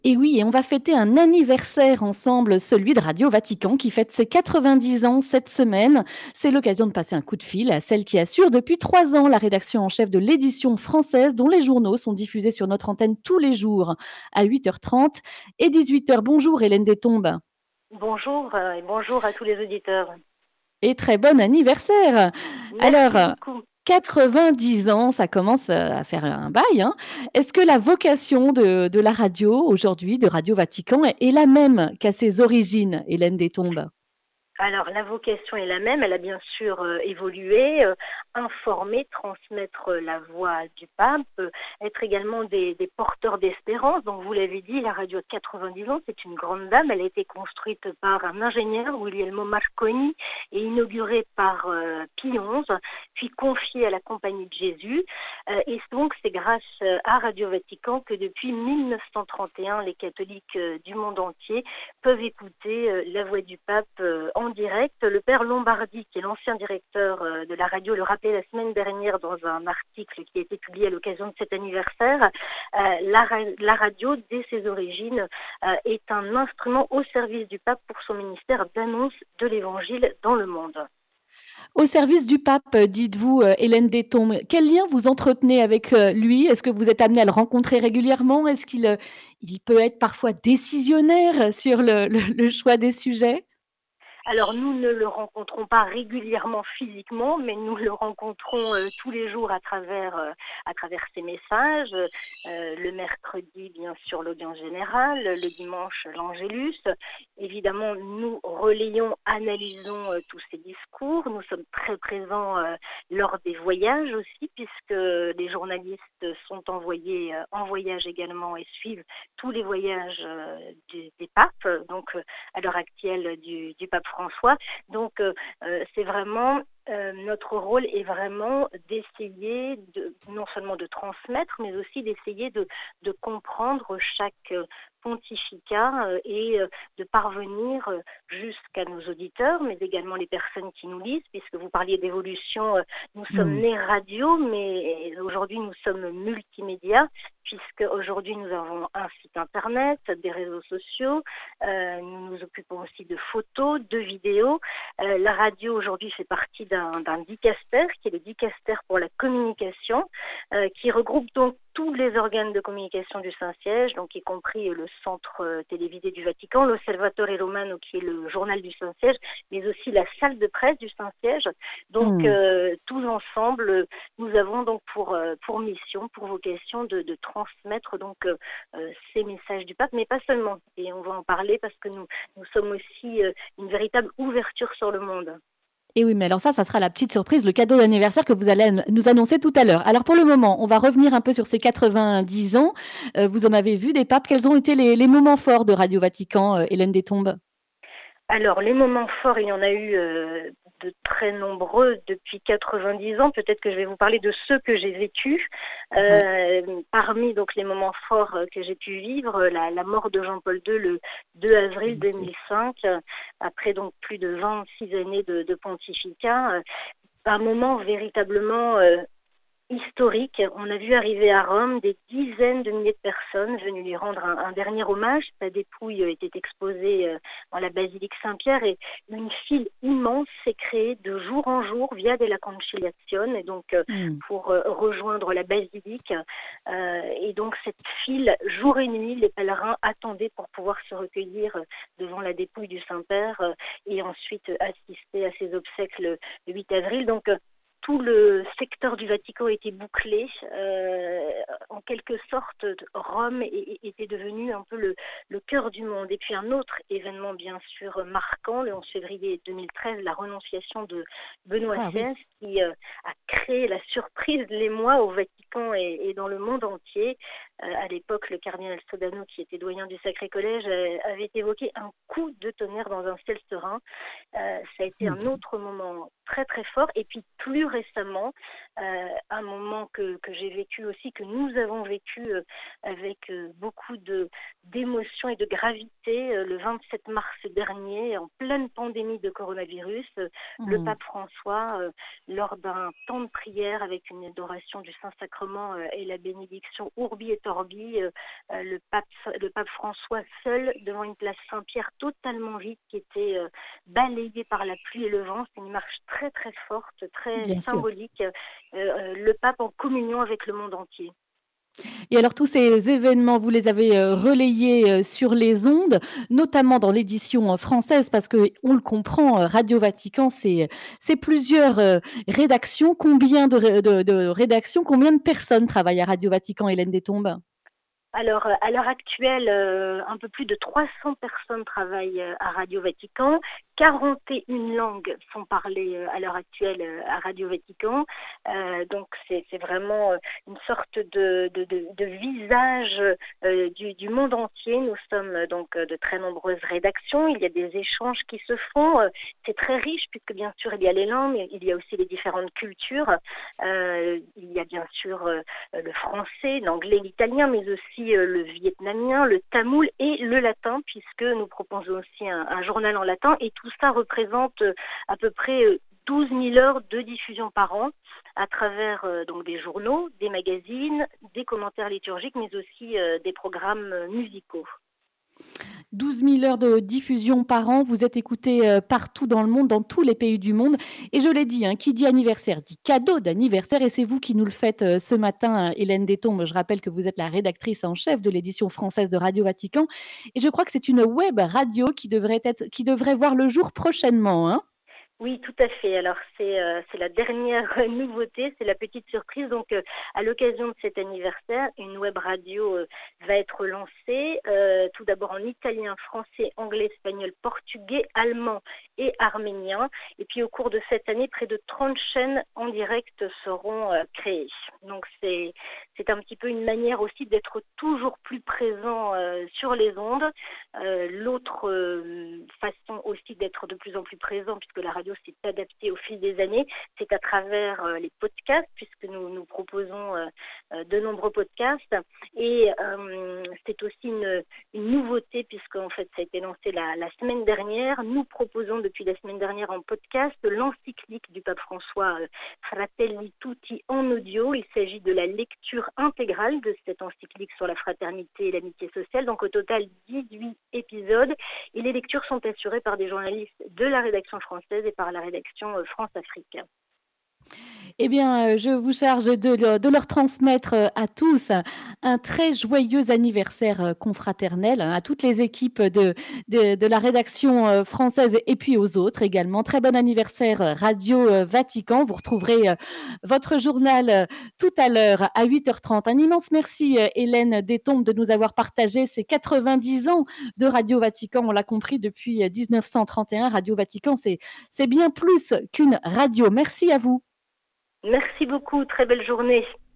Et oui, et on va fêter un anniversaire ensemble, celui de Radio Vatican qui fête ses 90 ans cette semaine. C'est l'occasion de passer un coup de fil à celle qui assure depuis 3 ans la rédaction en chef de l'édition française dont les journaux sont diffusés sur notre antenne tous les jours à 8h30 et 18h. Bonjour Hélène Détombe Bonjour et bonjour à tous les auditeurs. et très bon anniversaire. Alors, Merci beaucoup. 90 ans, ça commence à faire un bail, hein. Est-ce que la vocation de la radio aujourd'hui, de Radio Vatican, est la même qu'à ses origines, Hélène Détombe? Alors la vocation est la même, elle a bien sûr évolué, informer, transmettre la voix du pape, être également des porteurs d'espérance. Donc vous l'avez dit, la radio a 90 ans, c'est une grande dame, elle a été construite par un ingénieur, Guglielmo Marconi, et inaugurée par Pie XI, puis confiée à la Compagnie de Jésus. Et donc c'est grâce à Radio Vatican que depuis 1931, les catholiques du monde entier peuvent écouter la voix du pape en direct. Le père Lombardi, qui est l'ancien directeur de la radio, le rappelait la semaine dernière dans un article qui a été publié à l'occasion de cet anniversaire. La radio, dès ses origines, est un instrument au service du pape pour son ministère d'annonce de l'évangile dans le monde. Au service du pape, dites-vous, Hélène Détombe. Quel lien vous entretenez avec, lui? Est-ce que vous êtes amenée à le rencontrer régulièrement? Est-ce qu'il, il peut être parfois décisionnaire sur le choix des sujets? Alors nous ne le rencontrons pas régulièrement physiquement, mais nous le rencontrons tous les jours à travers ses messages. Le mercredi, bien sûr, l'audience générale, le dimanche, l'Angélus. Évidemment, nous relayons, analysons tous ces discours. Nous sommes très présents lors des voyages aussi, puisque les journalistes sont envoyés en voyage également et suivent tous les voyages des papes. Donc à l'heure actuelle du pape François. Donc c'est vraiment notre rôle est vraiment d'essayer non seulement de transmettre, mais aussi d'essayer de comprendre chaque pontificat et de parvenir jusqu'à nos auditeurs, mais également les personnes qui nous lisent, puisque vous parliez d'évolution, nous sommes Mmh. nés radio, mais aujourd'hui nous sommes multimédia, puisque aujourd'hui nous avons un site internet, des réseaux sociaux, nous nous occupons aussi de photos, de vidéos. La radio aujourd'hui fait partie d'un dicaster, qui est le dicaster pour la communication, qui regroupe donc tous les organes de communication du Saint-Siège, donc y compris le centre télévisé du Vatican, l'Osservatore Romano, qui est le journal du Saint-Siège, mais aussi la salle de presse du Saint-Siège. Donc Mmh. tous ensemble, nous avons donc pour mission, pour vocation de transmettre donc ces messages du pape, mais pas seulement. Et on va en parler parce que nous sommes aussi une véritable ouverture sur le monde. Et oui, mais alors ça sera la petite surprise, le cadeau d'anniversaire que vous allez nous annoncer tout à l'heure. Alors pour le moment, on va revenir un peu sur ces 90 ans. Vous en avez vu des papes. Quels ont été les moments forts de Radio Vatican, Hélène Détombe? Alors, les moments forts, il y en a eu de très nombreux depuis 90 ans. Peut-être que je vais vous parler de ceux que j'ai vécus. Ouais. Parmi donc les moments forts que j'ai pu vivre, la mort de Jean-Paul II le 2 avril Bien sûr. 2005, après donc plus de 26 années de pontificat. Un moment véritablement historique. On a vu arriver à Rome des dizaines de milliers de personnes venues lui rendre un dernier hommage. Sa dépouille était exposée dans la basilique Saint-Pierre et une file immense s'est créée de jour en jour via della Conciliazione, et donc Mmh. pour rejoindre la basilique. Et donc cette file, jour et nuit, les pèlerins attendaient pour pouvoir se recueillir devant la dépouille du Saint-Père et ensuite assister à ses obsèques le 8 avril. Donc tout le secteur du Vatican était bouclé. En quelque sorte, Rome était devenu un peu le cœur du monde. Et puis un autre événement bien sûr marquant, le 11 février 2013, la renonciation de Benoît Ah oui. XVI, qui a créé la surprise, l'émoi au Vatican et dans le monde entier. À l'époque, le cardinal Sodano, qui était doyen du Sacré Collège, avait évoqué un coup de tonnerre dans un ciel serein. Ça a été un Mmh. autre moment très très fort. Et puis plus récemment, un moment que j'ai vécu aussi, que nous avons vécu avec beaucoup d'émotion et de gravité le 27 mars dernier, en pleine pandémie de coronavirus. Le Mmh. pape François, lors d'un temps de prière avec une adoration du Saint-Sacrement et la bénédiction Urbi et Orbi, le pape François seul devant une place Saint-Pierre totalement vide qui était balayée par la pluie et le vent. C'est une marche très très forte, très Bien sûr. symbolique. Le pape en communion avec le monde entier. Et alors tous ces événements, vous les avez, relayés, sur les ondes, notamment dans l'édition, française parce qu'on le comprend, Radio Vatican, c'est plusieurs, rédactions. Combien de rédactions, combien de personnes travaillent à Radio Vatican, Hélène Détombe? Alors, à l'heure actuelle, un peu plus de 300 personnes travaillent, à Radio Vatican. 41 langues sont parlées, à l'heure actuelle, à Radio Vatican. Donc c'est vraiment, une sorte de visage, du monde entier. Nous sommes, donc, de très nombreuses rédactions. Il y a des échanges qui se font, c'est très riche puisque bien sûr il y a les langues, mais il y a aussi les différentes cultures. Il y a bien sûr, le français, l'anglais, l'italien, mais aussi le vietnamien, le tamoul et le latin, puisque nous proposons aussi un journal en latin. Et tout ça représente à peu près 12 000 heures de diffusion par an à travers donc des journaux, des magazines, des commentaires liturgiques, mais aussi des programmes musicaux. 12 000 heures de diffusion par an. Vous êtes écoutés, partout dans le monde, dans tous les pays du monde et je l'ai dit, hein, qui dit anniversaire dit cadeau d'anniversaire et c'est vous qui nous le faites, ce matin, Hélène Détombe. Je rappelle que vous êtes la rédactrice en chef de l'édition française de Radio Vatican et je crois que c'est une web radio qui devrait voir le jour prochainement, hein? Oui, tout à fait. Alors c'est la dernière nouveauté, c'est la petite surprise. Donc à l'occasion de cet anniversaire, une web radio va être lancée, tout d'abord en italien, français, anglais, espagnol, portugais, allemand et arménien. Et puis au cours de cette année, près de 30 chaînes en direct seront créées. Donc c'est un petit peu une manière aussi d'être toujours plus présent sur les ondes. L'autre façon aussi d'être de plus en plus présent, puisque la radio s'est adaptée au fil des années, c'est à travers les podcasts, puisque nous proposons de nombreux podcasts. Et c'est aussi une nouveauté, puisque en fait ça a été lancé la semaine dernière. Nous proposons depuis la semaine dernière en podcast l'encyclique du pape François Fratelli Tutti en audio. Il s'agit de la lecture intégrale de cette encyclique sur la fraternité et l'amitié sociale. Donc au total 18 épisodes et les lectures sont assurées par des journalistes de la rédaction française et par la rédaction France-Afrique. Eh bien, je vous charge de leur transmettre, à tous un très joyeux anniversaire, confraternel, hein, à toutes les équipes de la rédaction, française et puis aux autres également. Très bon anniversaire, Radio, Vatican. Vous retrouverez, votre journal, tout à l'heure à 8h30. Un immense merci, Hélène Détombe de nous avoir partagé ces 90 ans de Radio Vatican. On l'a compris depuis, 1931, Radio Vatican, c'est bien plus qu'une radio. Merci à vous. Merci beaucoup, très belle journée.